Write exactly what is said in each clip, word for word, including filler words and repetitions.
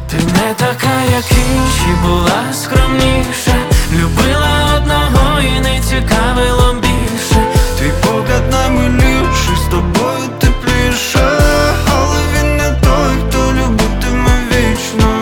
Ти не така, як інші, була скромніша, любила одного і не цікавило більше. Твій погляд наймиліший, з тобою тепліше, але він не той, хто любитиме вічно.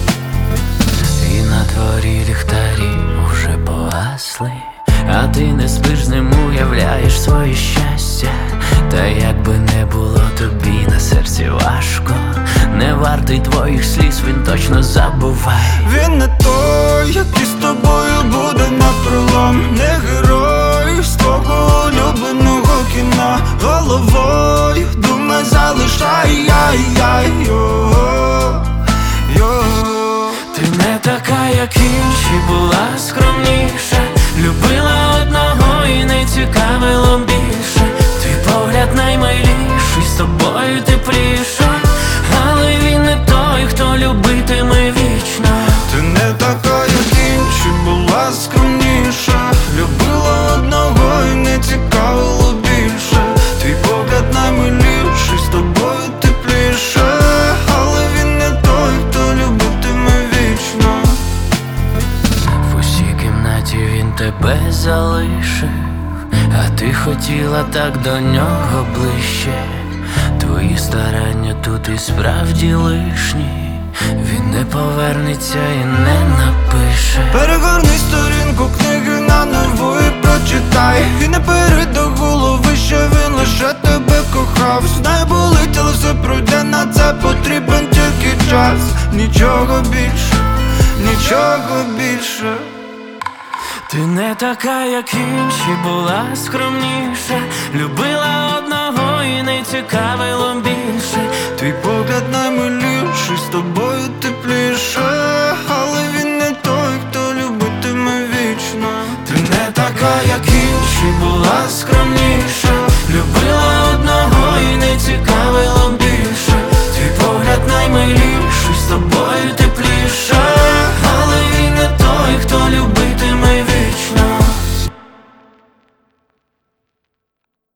І на дворі ліхтарі уже погасли, а ти не спиш з ним, уявляєш своє щастя. Та якби не було тобі на серці важко, не вартий твоїх сліз, він точно забувай. Він не той, який з тобою буде напролом, не герой з твого улюбленого кіна. Головою думай залишай, яй-яй, йо, йо. Ти не така, як інші, була скромніша, любила одного і не цікавило більше. Твій погляд наймиліший, з тобою тепліше, але він не той, хто любитиме вічно. Ти не така, як інші, була скромніша, любила одного і не цікавило більше. Твій погляд наймиліший, з тобою тепліше, але він не той, хто любитиме вічно. В усій кімнаті він тебе залишив, а ти хотіла так до нього ближче. Твої старання тут і справді лишні, він не повернеться і не напише. Перегорни сторінку книги наново і прочитай. Він не бери до голови, що він лише тебе кохав. Знає, болить, але все пройде, на це потрібен тільки час. Нічого більше, нічого більше. Ти не така, як інші, була скромніша, любила одного і не цікавило більше. Твій погляд наймиліший, з тобою тепліше, але він не той, хто любитиме вічно. Ти не така, як інші, була скромніша, любила одного і не цікавило більше. Твій погляд наймиліший, з тобою тепліше,